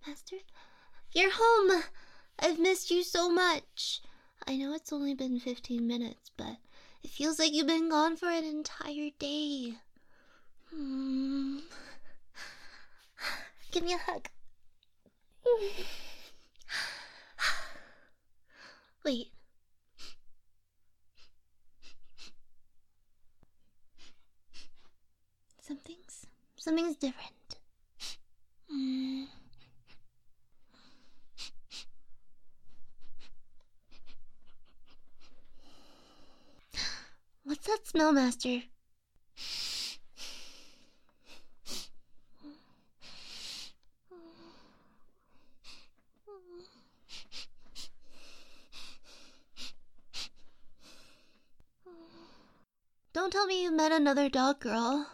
Master? You're home! I've missed you so much. I know it's only been 15 minutes, but it feels like you've been gone for an entire day. Give me a hug. Wait. Something's different. What's that smell, Master? Don't tell me you met another dog girl.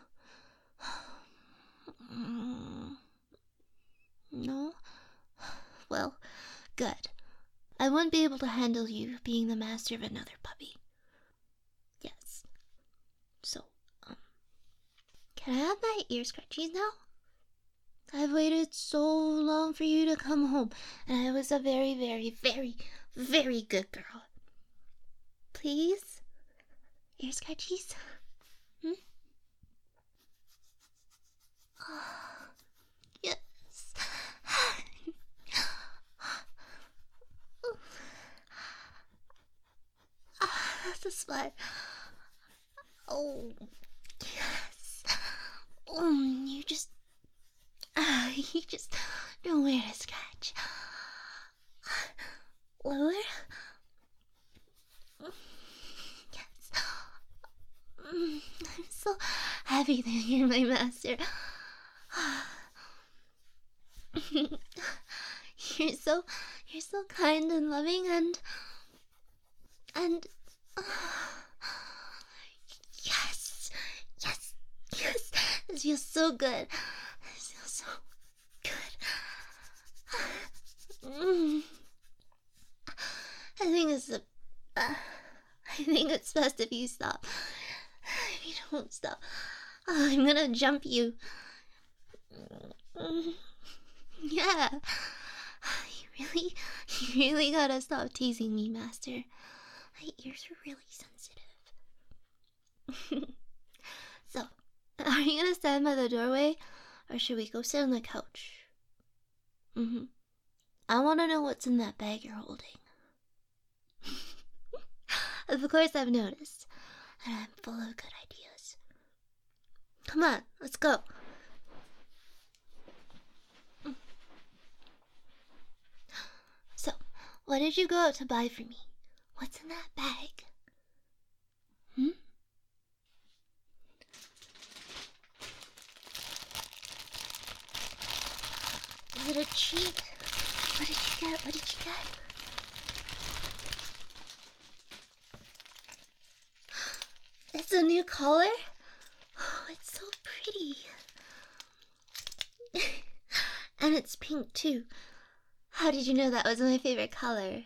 No? Well, good. I wouldn't be able to handle you being the master of another puppy. Yes. So, can I have my ear scratchies now? I've waited so long for you to come home, and I was a very, very, very, very good girl. Please? Ear scratchies? Yes. That's a spot. Oh, yes. You just know where to scratch. Lower? Yes. I'm so happy that you're my master. You're so kind and loving and yes. This feels so good. This feels so good. I think it's best if you stop. If you don't stop, I'm gonna jump you. Yeah. You really gotta stop teasing me, Master. My ears are really sensitive. So, are you gonna stand by the doorway, or should we go sit on the couch? I wanna know what's in that bag you're holding. Of course I've noticed, and I'm full of good ideas. Come on, let's go. So, what did you go out to buy for me? What's in that bag? Is it a treat? What did you get? It's a new collar? Oh, it's so pretty. And it's pink too. How did you know that was my favorite color?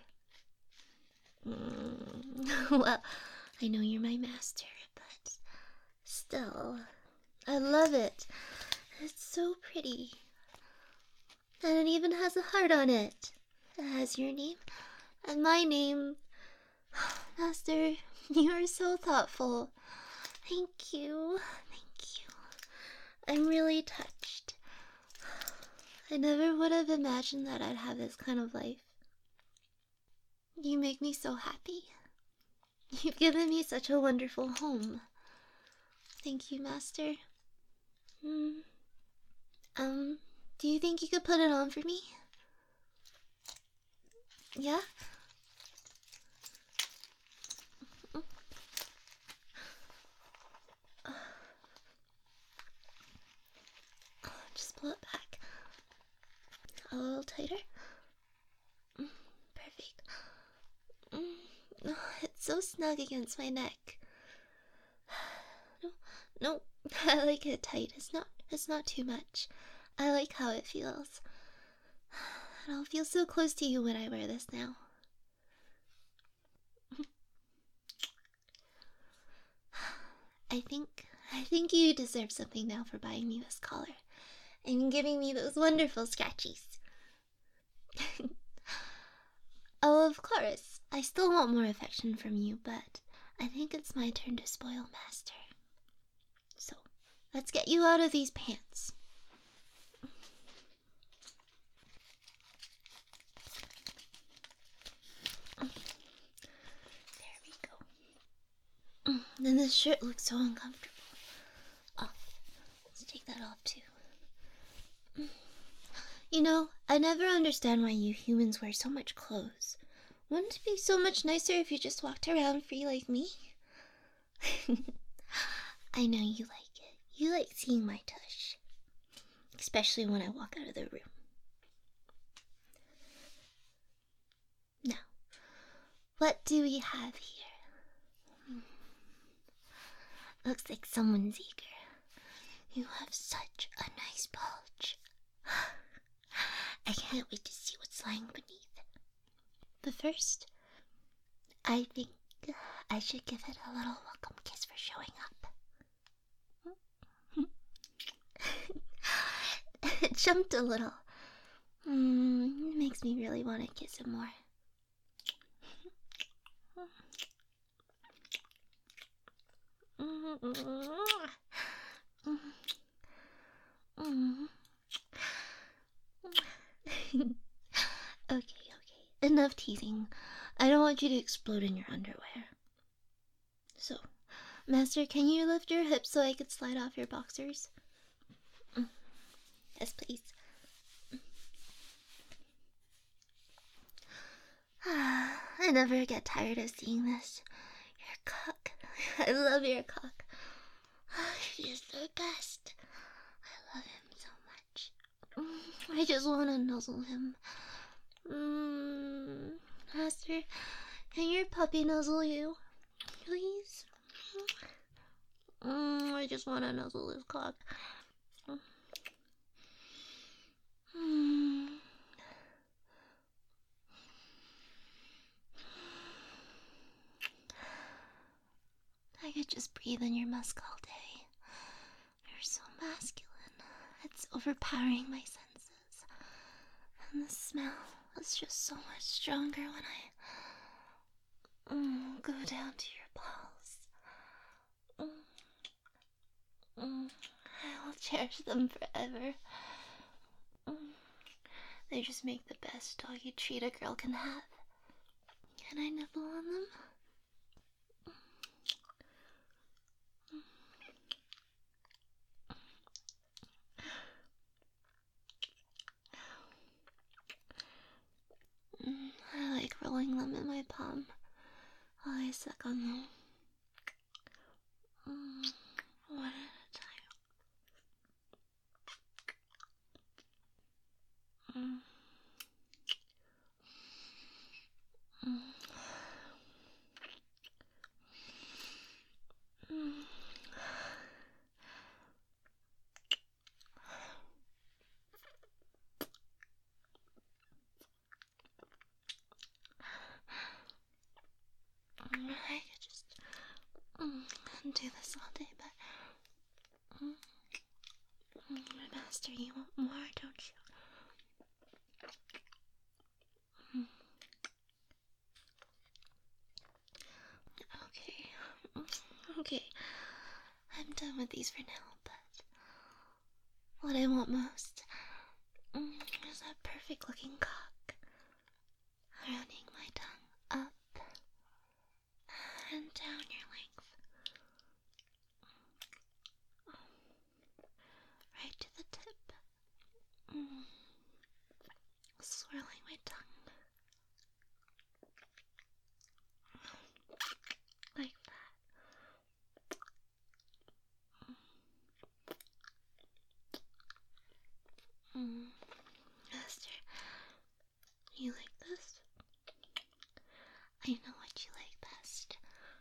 Well, I know you're my master, but still, I love it. It's so pretty. And it even has a heart on it. It has your name and my name. Master, you are so thoughtful. Thank you. I'm really touched. I never would have imagined that I'd have this kind of life. You make me so happy. You've given me such a wonderful home. Thank you, Master. Do you think you could put it on for me? Yeah? Just pull it back. A little tighter. Perfect. It's so snug against my neck. No, I like it tight. It's not too much. I like how it feels. And I'll feel so close to you when I wear this now. I think you deserve something now for buying me this collar and giving me those wonderful scratchies. Of course, I still want more affection from you, but I think it's my turn to spoil Master. So, let's get you out of these pants. There we go. Then this shirt looks so uncomfortable. Oh, let's take that off too. You know, I never understand why you humans wear so much clothes. Wouldn't it be so much nicer if you just walked around free like me? I know you like it. You like seeing my tush. Especially when I walk out of the room. Now, what do we have here? Looks like someone's eager. You have such a nice bulge. I can't wait to see what's lying beneath. But first, I think I should give it a little welcome kiss for showing up. It jumped a little. It makes me really want to kiss him more. Okay. Enough teasing. I don't want you to explode in your underwear. So, Master, can you lift your hips so I could slide off your boxers? Yes, please. I never get tired of seeing this. Your cock. I love your cock. He's the best. I love him so much. I just want to nuzzle him. Master, can your puppy nuzzle you? Please? I just want to nuzzle his cock. I could just breathe in your musk all day. You're so masculine. It's overpowering my senses. And the smell is just so much stronger when I go down to your balls. I will cherish them forever. They just make the best doggy treat a girl can have. Can I nibble on them? I like rolling them in my palm while I suck on them. One at a time. I could just do this all day, but Master, you want more, don't you? Okay, I'm done with these for now, but what I want most is that perfect looking cock running my tongue up and down your length, right to the tip, swirling my tongue like that. Master, you like this? I know what you like best.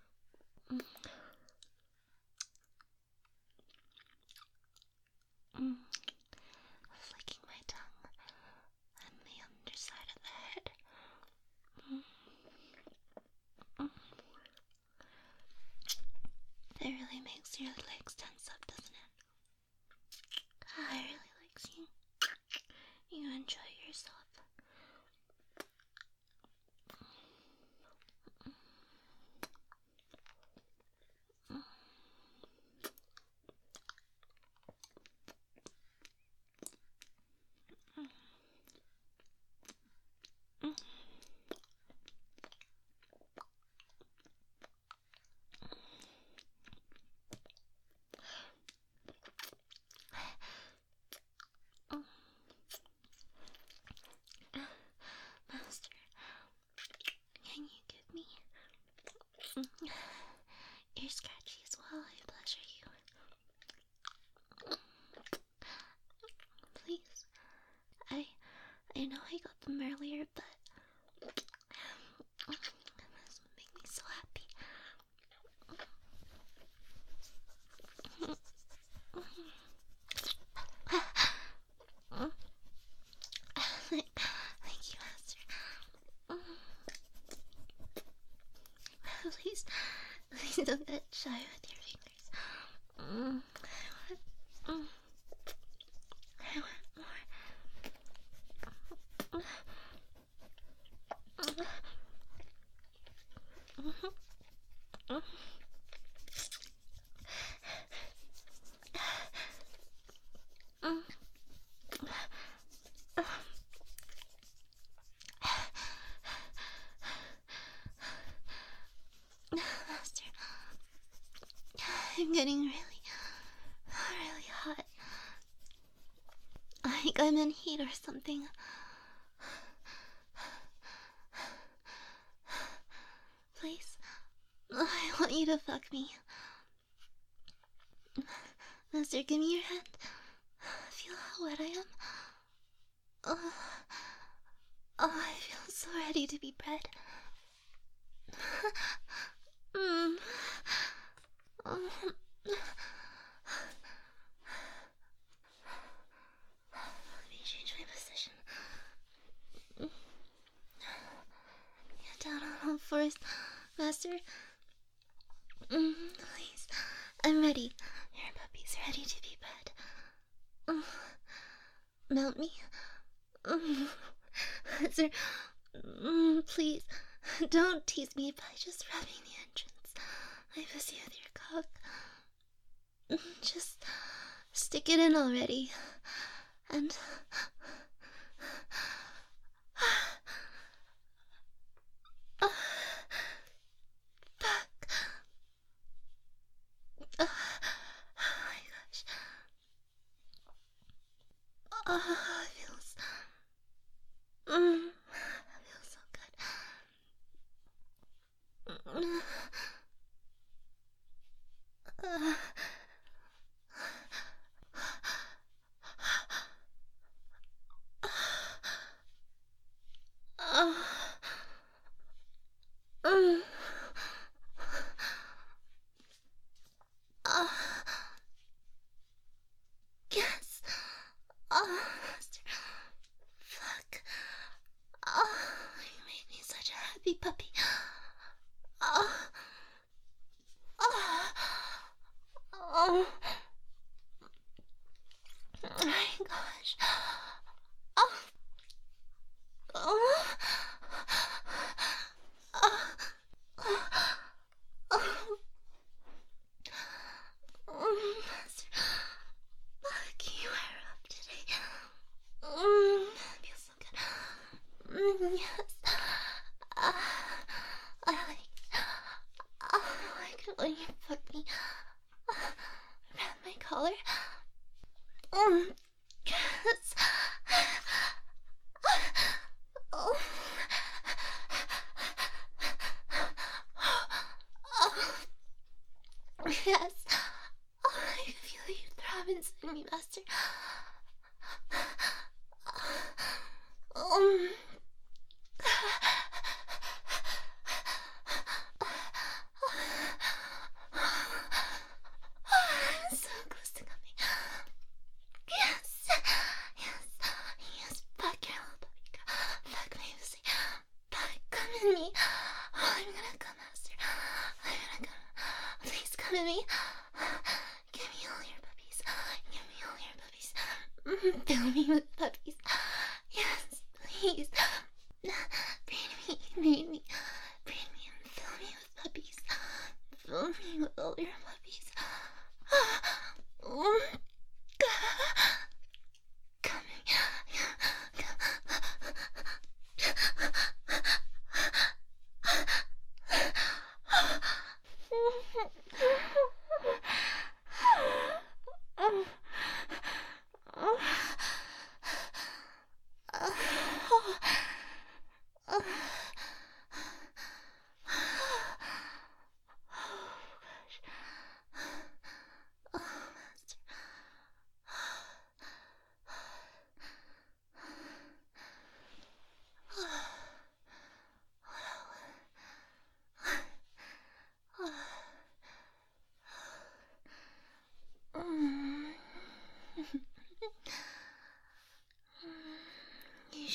Flicking my tongue and the underside of the head. It really makes your legs tense up, doesn't it? I really like seeing you enjoy yourself. I know I got them earlier, but this would make me so happy. Thank you, Master. Please don't get shy with your fingers. I want more. Master, I'm getting really hot. Like I'm in heat or something. Please, I want you to fuck me. Master, give me your hand. Feel how wet I am. I feel so ready to be bred. Let me change my position. Get down on all fours, Master. Please, I'm ready. Your puppy's ready to be bred. Mount me. Master, please, don't tease me by just rubbing the entrance. I pussy with your cock. Just stick it in already. And fuck. Oh my gosh. It feels so good. Yes. Master. Fuck. You made me such a happy puppy. Oh my gosh. Master, fuck, you are up today. Feels so good. Yes. I like it when you fuck me around my collar. Yes. Yes. I can feel you throb inside me, Master. So close to coming. Yes. Yes. Fuck your little puppy girl. Fuck my pussy. Fuck, come in me. I'm gonna come, Master. I'm gonna come. Please come in me. Give me all your puppies. Give me all your puppies.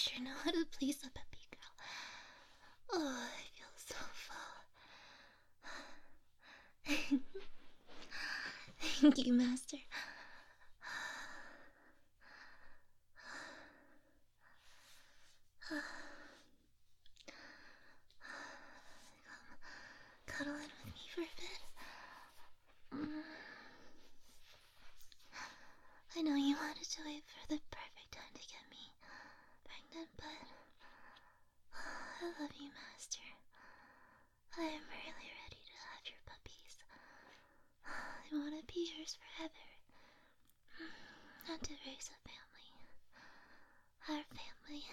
sure know how to please a puppy girl. Oh, I feel so full. Thank you, Master. Cuddle in with me for a bit. I know you wanted to wait for the perfect time to get me pregnant, but I love you, Master. I am really ready to have your puppies. I want to be yours forever. Not to raise a family. Our family.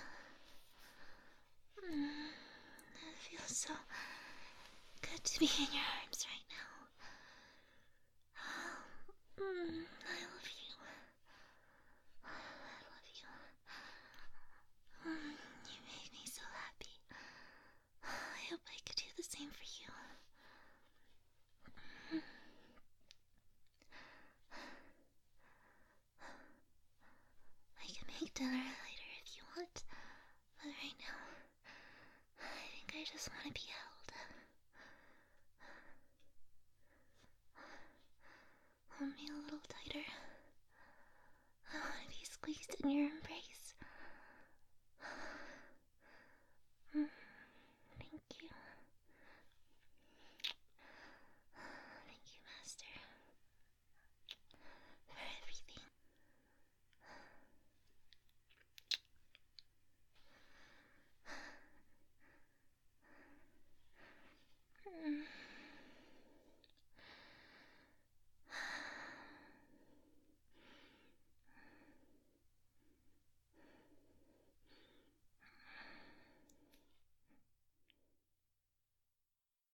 It feels so good to be in your arms right now. I love you. I love you. You make me so happy. I hope I could do the same for you. I can make dinner later if you want, but right now, I think I just want to be held. Hold me a little tighter. I want to be squeezed in your embrace.